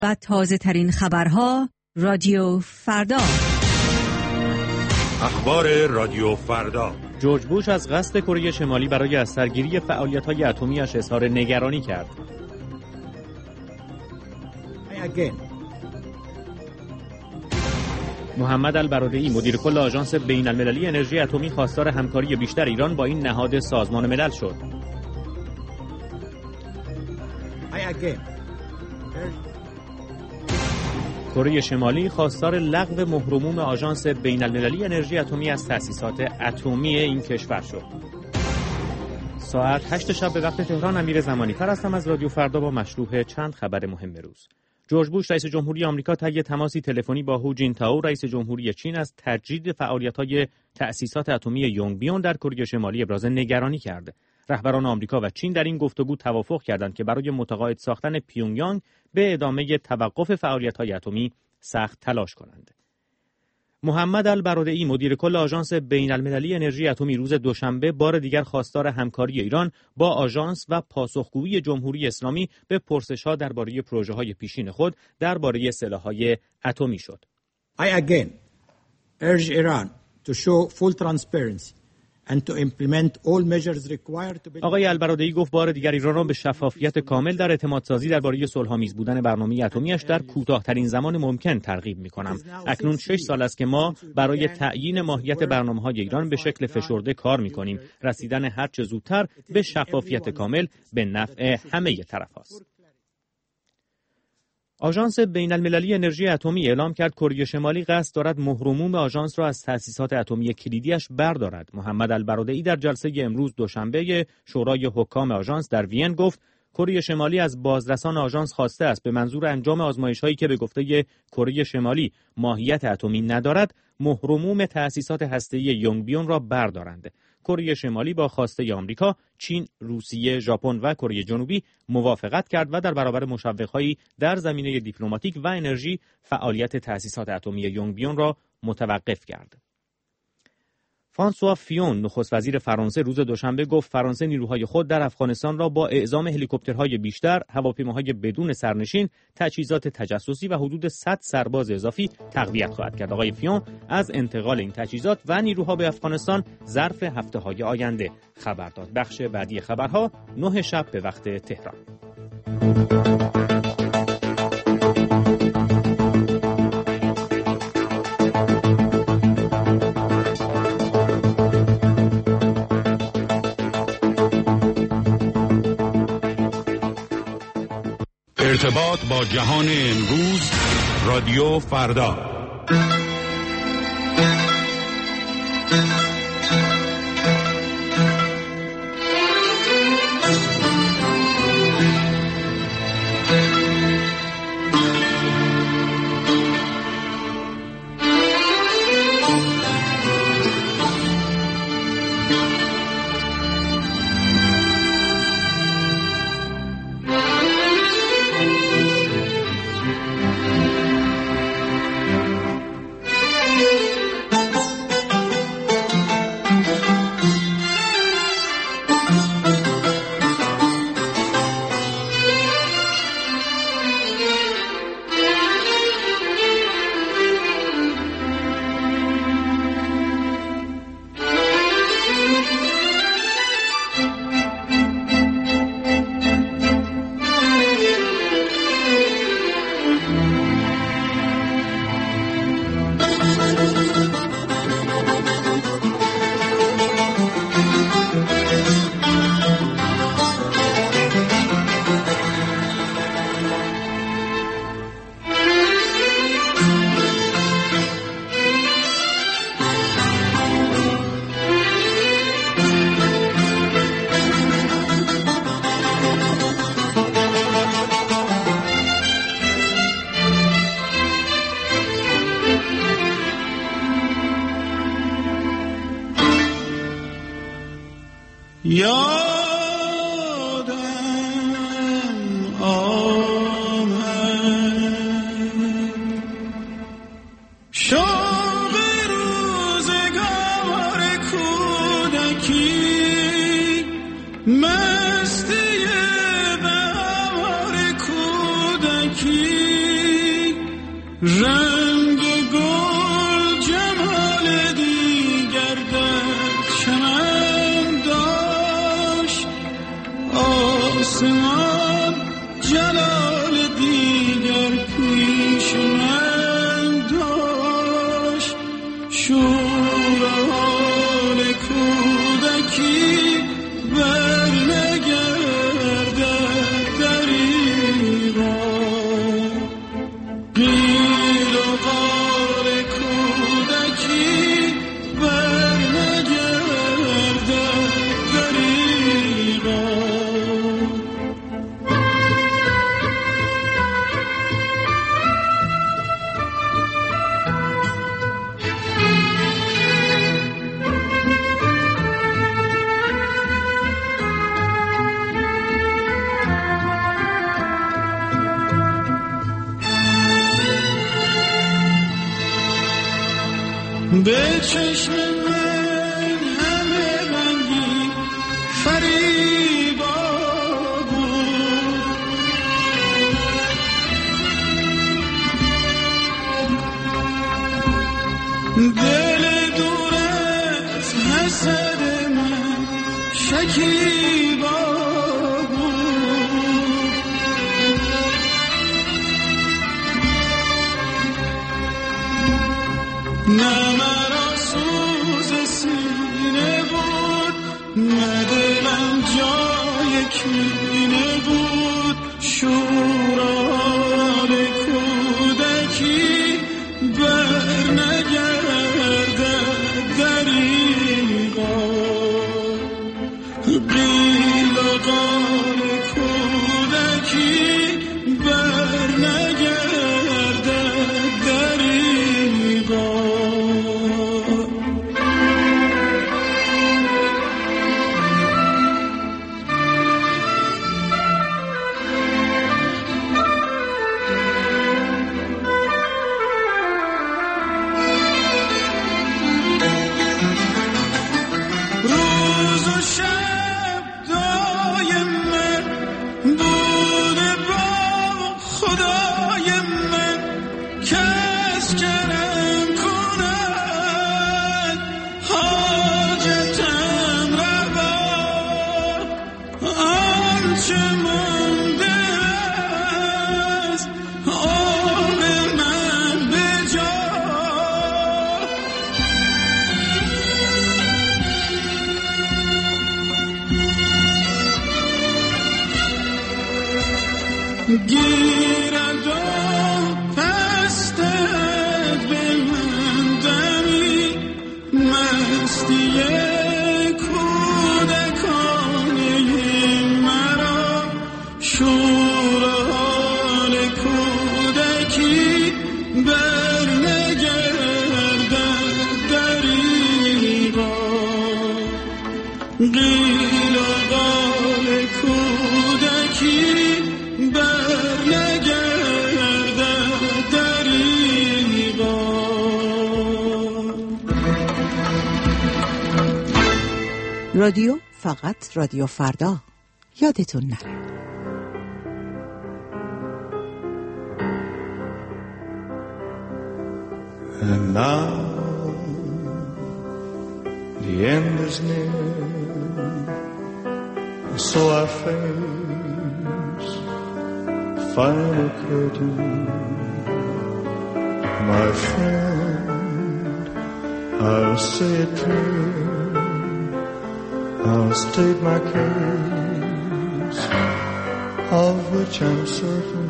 و تازه ترین خبرها رادیو فردا. اخبار رادیو فردا. جورج بوش از قصد کره شمالی برای از سرگیری فعالیت‌های اتمی‌اش اظهار نگرانی کرد. محمد البرادعی مدیر کل آژانس بین‌المللی انرژی اتمی خواستار همکاری بیشتر ایران با این نهاد سازمان ملل شد. کره شمالی خواستار لغو مهرموم آژانس بین‌المللی انرژی اتمی از تأسیسات اتمی این کشور شد. ساعت 8 شب به وقت تهران. امیر زمانی‌فر هستم از رادیو فردا با مشروع چند خبر مهم روز. جورج بوش رئیس جمهوری آمریکا طی تماسی تلفنی با هو جینتائو رئیس جمهوری چین از تجدید فعالیت‌های تأسیسات اتمی یونگبیون در کره شمالی ابراز نگرانی کرد. رهبران آمریکا و چین در این گفتگو توافق کردند که برای متقاعد ساختن پیونگیانگ به ادامه توقف فعالیت‌های اتمی سخت تلاش کنند. محمد البرادعی مدیر کل آژانس بین‌المللی انرژی اتمی روز دوشنبه بار دیگر خواستار همکاری ایران با آژانس و پاسخگویی جمهوری اسلامی به پرسش‌ها درباره پروژه‌های پیشین خود درباره سلاح‌های اتمی شد. I again urge Iran to show full transparency and to implement all measures required to be... آقای البرادعی گفت بار دیگر ایران را به شفافیت کامل در اعتمادسازی درباره صلح‌آمیز بودن برنامه اتمی‌اش در کوتاه‌ترین زمان ممکن ترغیب می‌کنم. اکنون 6 سال است که ما برای تعیین ماهیت برنامه‌های ایران به شکل فشرده کار می‌کنیم. رسیدن هر چه زودتر به شفافیت کامل به نفع همه طرف‌هاست. آژانس بین‌المللی انرژی اتمی اعلام کرد کره شمالی قصد دارد مهرموم آژانس را از تأسیسات اتمی کلیدیش بردارد. محمد البرادعی در جلسه امروز دوشنبه شورای حکام آژانس در وین گفت کره شمالی از بازرسان آژانس خواسته است به منظور انجام آزمایش‌هایی که به گفته کره شمالی ماهیت اتمی ندارد، مهرموم تأسیسات هسته‌ای یونگبیون را بردارند. کره شمالی با خواسته آمریکا، چین، روسیه، ژاپن و کره جنوبی موافقت کرد و در برابر مشوق‌هایی در زمینه دیپلماتیک و انرژی فعالیت تأسیسات اتمی یونگبیون را متوقف کرد. فرانسوا فیون نخست وزیر فرانسه روز دوشنبه گفت فرانسه نیروهای خود در افغانستان را با اعزام هلیکوپترهای بیشتر، هواپیماهای بدون سرنشین، تجهیزات تجسسی و حدود 100 سرباز اضافی تقویت خواهد کرد. آقای فیون از انتقال این تجهیزات و نیروها به افغانستان ظرف هفته‌های آینده خبر داد. بخش بعدی خبرها 9 شب به وقت تهران. ارتباط با جهان امروز رادیو فردا. مستی بهار کودکی رنگ گل جمال دیگر در چمن داشت، آسمان جلال دیگر پیش من داشت. شور حال کودکی بر نگردد دریغا، قیل و قال کودکی بر نگردد دریغا. به چشم من همه رنگی فریبا بود، دل دور از حسد من شکیبا بود. نه مرا سوز سینه بود، نه دلم جای کینه بود. شوران کودکی بر نگردد دریغا، قیل و قال کودکی بر نگردد دریغا. روز و شب دایم من بوده با خدای من، کس کرم کند حاجتم روا. آنچه مانده است آن من به جا، گیرد و پستد به من دمی مستی کودکانه مرا. شور حال کودکی بر نگردد دریغا، قیل و قال کودکی بر نگردد دریغا. رادیو فقط رادیو فردا، یادتون نره. And now the end is near, so I face the final curtain. My friend, I'll say it clear, I'll state my case, of which I'm certain.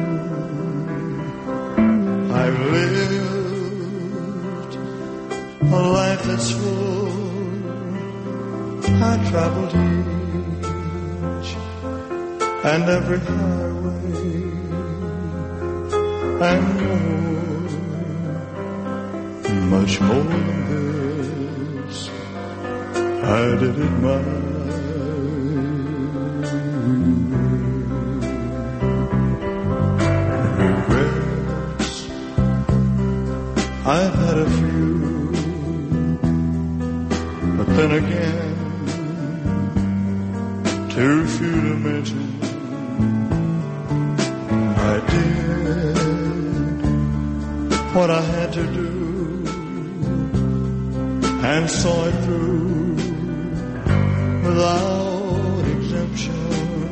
I've lived a life that's full. I traveled each and every highway and more, much more than this. I did it my regrets. I've had a few, but then again, too few to mention. I did what I had to do and saw it through without exemption.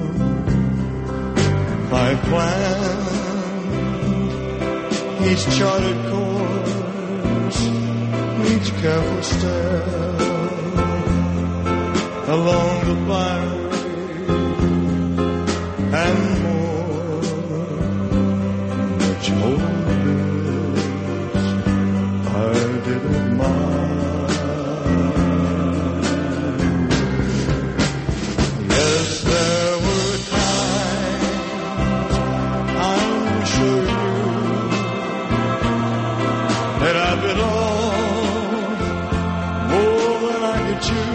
I planned each charted course, each careful step along the byway and more, much more than this I did admire. Yes, there were times, I'm sure you, that I bit off more than I could chew.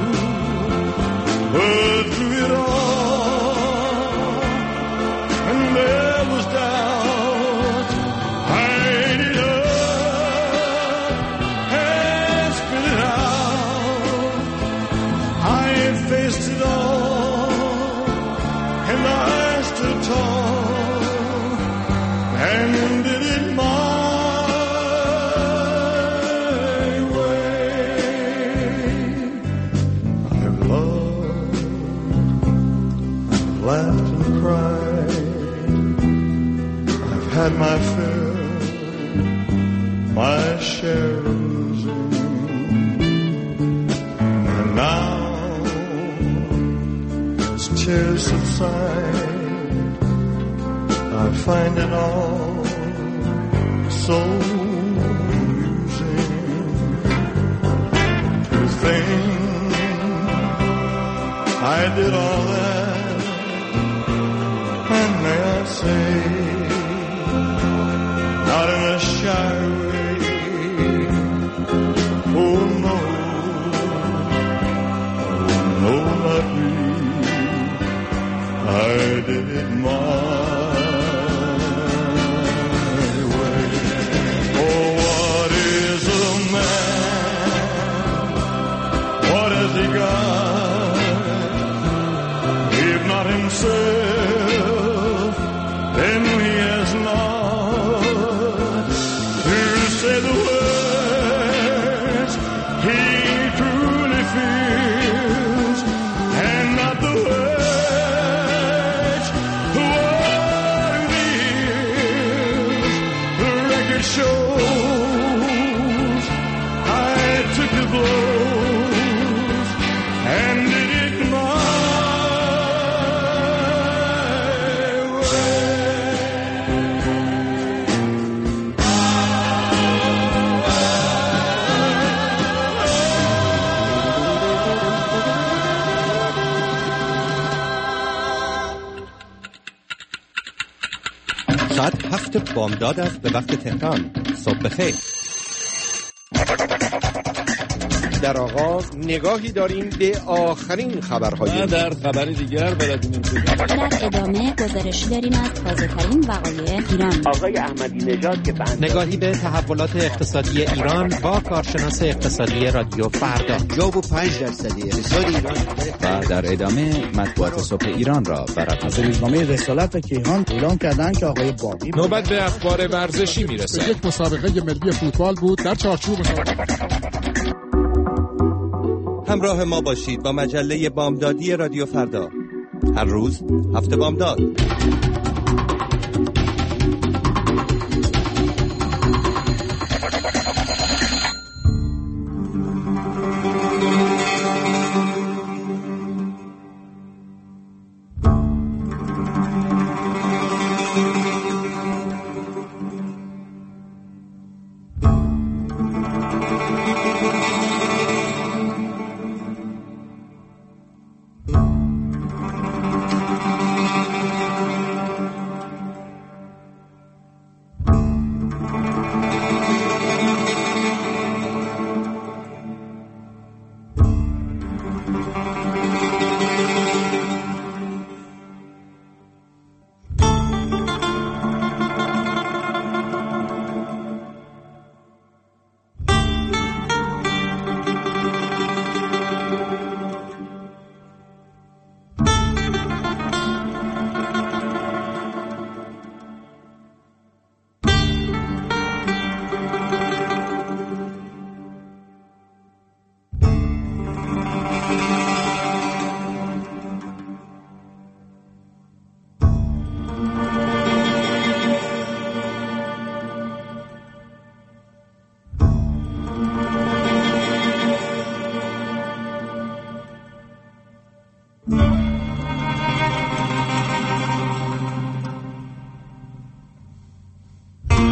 But through it all, and there was doubt, I ate it up and spit it out. I had faced it all, and I stood tall, and did it my way. I've loved, laughed and cried. I've had my fill, my share of losing. And now, as tears subside, I find it all so amusing to think I did all that, and may I say, not in a shy way. Oh no, not me. I did it my way. Oh, what is a man? What has he got? If not himself, then he has not to say the words he truly feels, and not the words the world reveals. The record shows I took the blows and did it my ساعت 7 بامداد است به وقت تهران. صبح بخیر. در آغاز نگاهی داریم به آخرین خبرهای. در خبر دیگر بلدیم در ادامه گزارشی داریم از تازه‌ترین وقایع ایران. آقای احمدی نژاد که نگاهی به تحولات اقتصادی ایران با کارشناس اقتصادی رادیو فردا. جواب 5% اقتصاد ایران. و در ادامه مطبوعات صبح ایران را براتون. از روزنامه رسالت کیهان اعلام کردند که آقای باقی نوبت به اخبار ورزشی میرسه. یک مسابقه ملی فوتبال بود در چارچوب همراه ما باشید با مجله بامدادی رادیو فردا. هر روز 7 بامداد.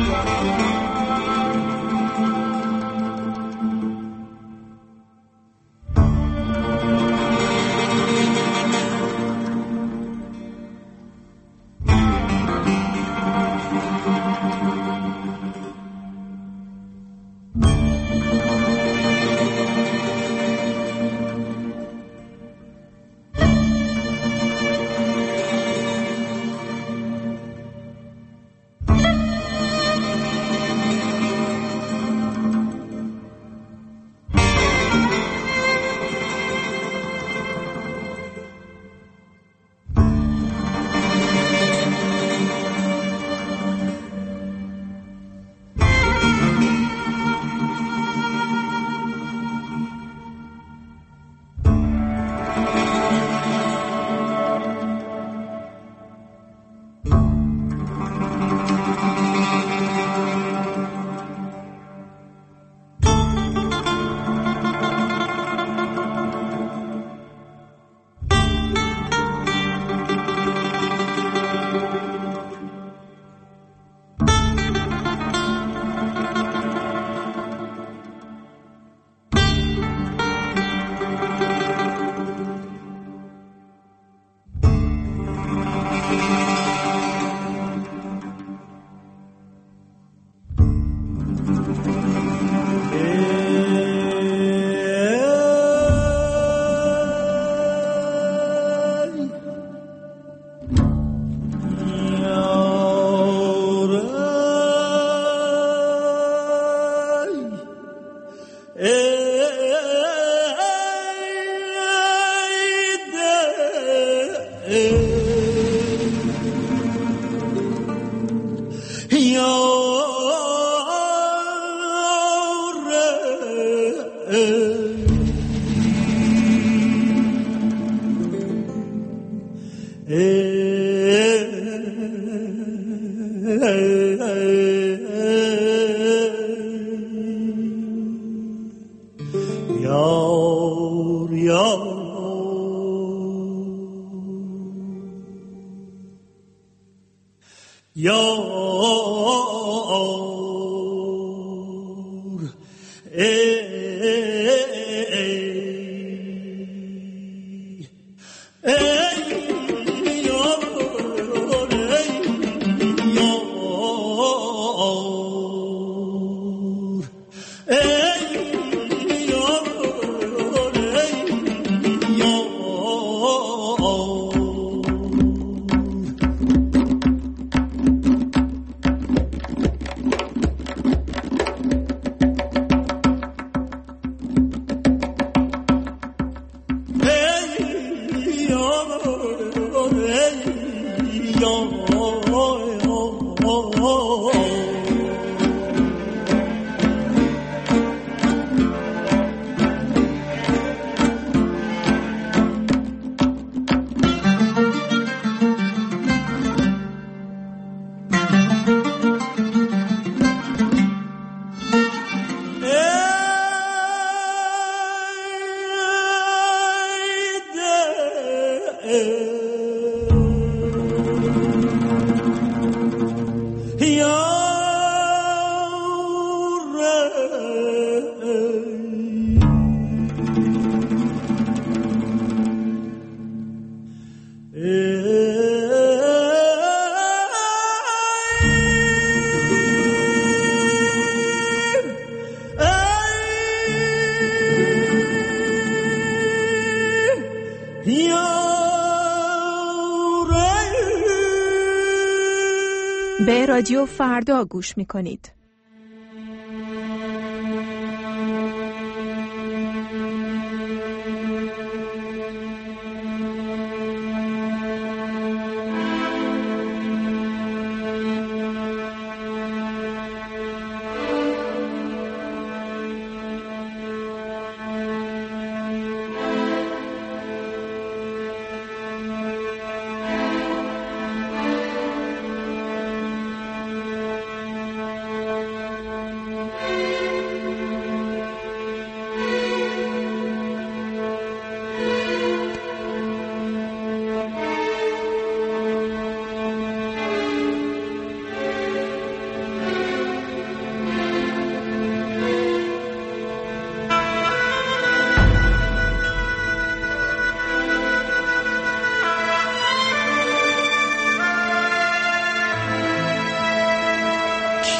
به رادیو فردا گوش می‌کنید.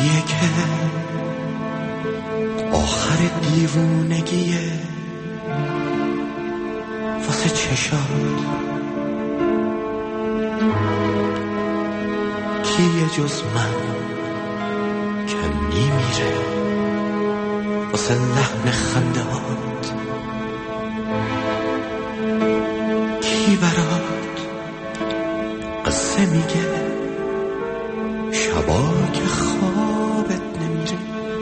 کیه که آخر دیوونگیه واسه چشات؟ کیه جز من که میمیره واسه لحن خنده هات؟ کی برات قصه میگه شبا که خوابت نمیره؟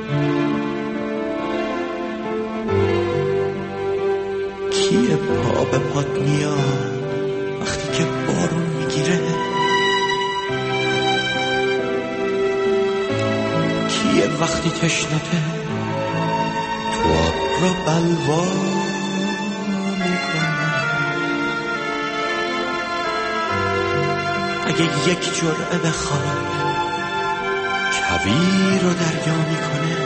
کیه پا به پات میاد وقتی که بارون میگیره؟ کیه وقتی تشنته تو آب رو بلوا میکنه؟ اگه یک جرعه بخواد کویر رو دریا میکنه؟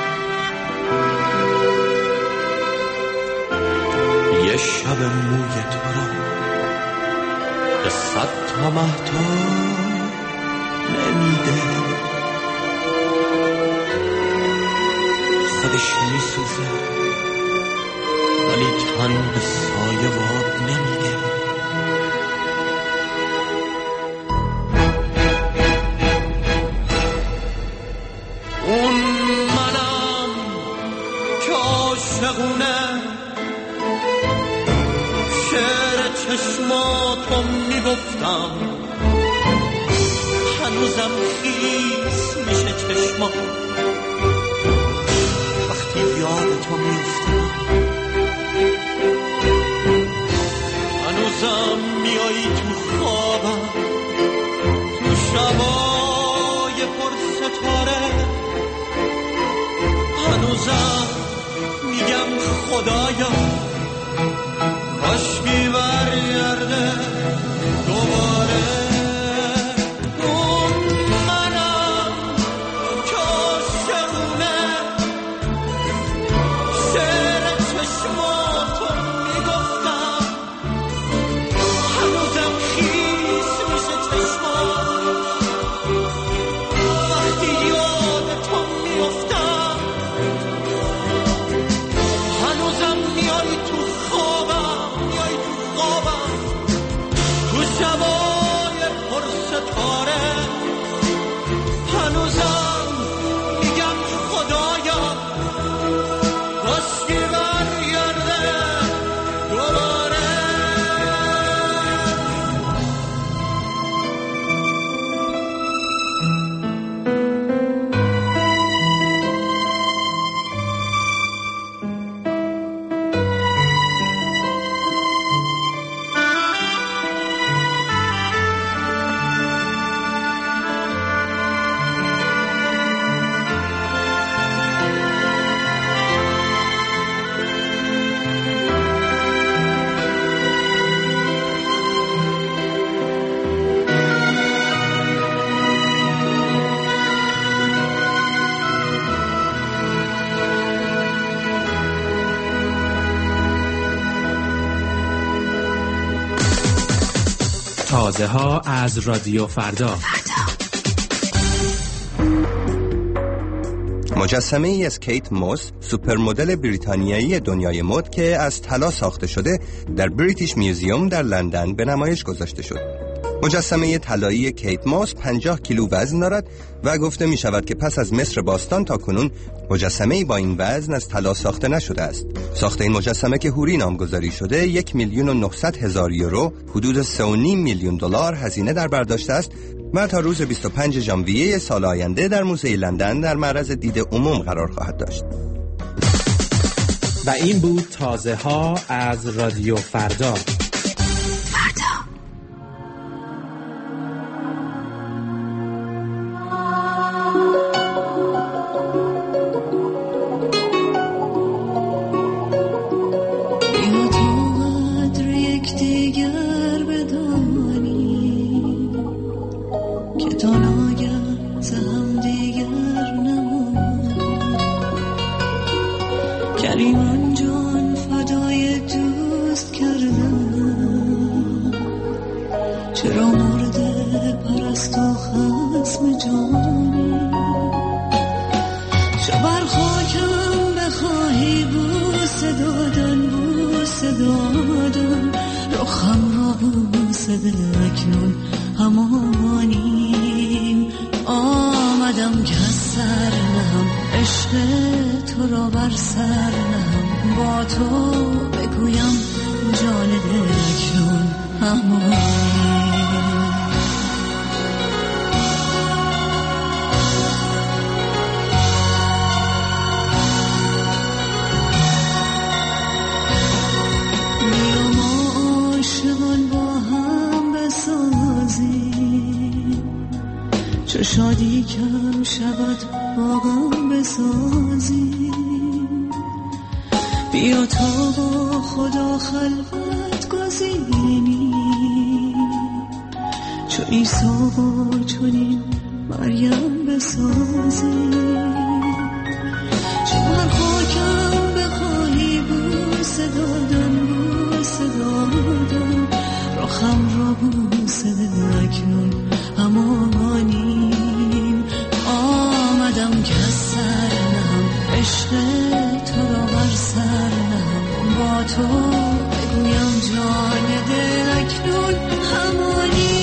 یه شب موی تو رو به 100 تا مهتاب نمیده؟ خودش میسوزه ولی تن به سایه واب نمیده. اون منم که عاشقونه شعر چشماتو میگفتم، هنوزم خیس میشه چشمات وقتی یادتو میفتم. هنوزم میایی تو خوابم تو شبای پر ستاره. هنوزم میگم خدایا کاشکی برگرده دوباره. اون منم که عاشقونه شعر چشماتو میگفتم، هنوزم خیس میشه چشمات وقتی یادتو میفتم. هنوزم میای تو خوابم، میای تو خوابم تو شبای پر ستاره. هنوزم میگم خدایا کاشکی برگرده دوباره. تازه ها از رادیو فردا. مجسمه ای از کیت موس، سوپر مدل بریتانیایی دنیای مد که از طلا ساخته شده، در بریتیش میوزیوم در لندن به نمایش گذاشته شد. مجسمه طلایی کیت موس 50 کیلو وزن دارد و گفته می شود که پس از مصر باستان تا کنون مجسمه‌ای با این وزن از طلا ساخته نشده است. ساخت این مجسمه که هوری نامگذاری شده 1,900,000 یورو، حدود 3.5 میلیون دلار هزینه در برداشته است و تا روز 25 ژانویه سال آینده در موزه لندن در معرض دید عموم قرار خواهد داشت. و این بود تازه ها از رادیو فردا. چرا مرده پرست و خسم جانی بوسه اکنون همانیم. آمدم که سر نهم، عشق تو را بر سر نهم، با تو بگویم جان دل اکنون همانیم. چو شادی کم شود باغم بسازی، بیا تا با خدا خلوت گزینی، چو عیسی با چنین مریم بسازی. چو بر خاکم بخواهی بوسه دادن، بوسه دادن، رخم را بوسه ده اکنون همانیم. آمدم که سر نهم، عشق تو را بر سر نهم، با تو بگویم جان دل اکنون همانیم.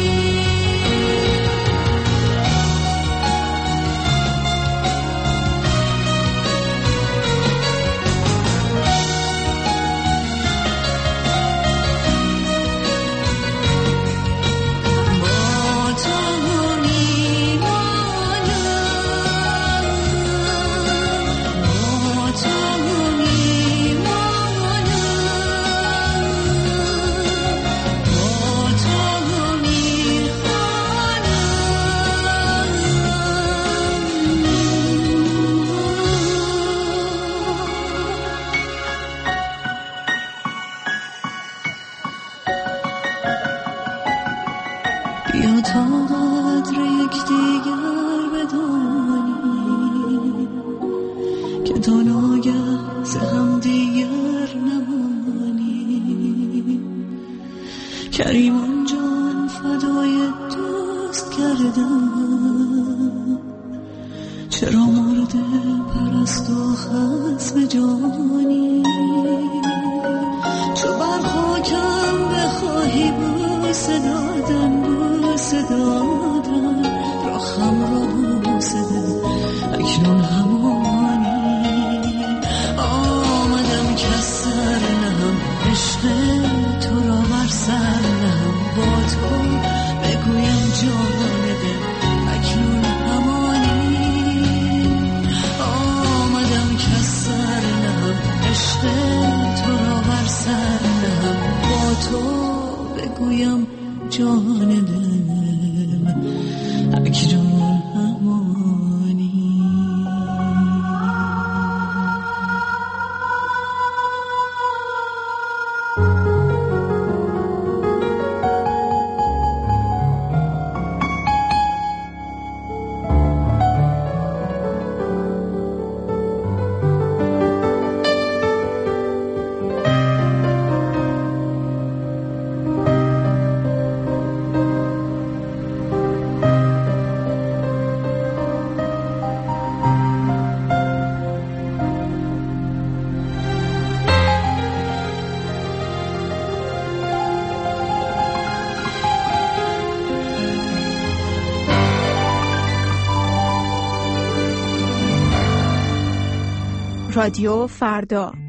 بیا تا قدر یکدیگر بدانیم، که تا ناگه ز هم دیگر نمانیم. کریمان جان فدای دوست کردم، چرا مرده پرست و خصم جانی. چو بر خاکم بخواهی بوسه دادن، بوسه دادن، رخم را بوسه ده اکنون همانی. آمدم که سر نهم، عشق تو را بر سر نهم، با تو بگویم جان دل اکنون همانی. آمدم که سر نهم، عشق تو را بر سر نهم، با تو بگویم جان دل اکنون همانی. رادیو فردا.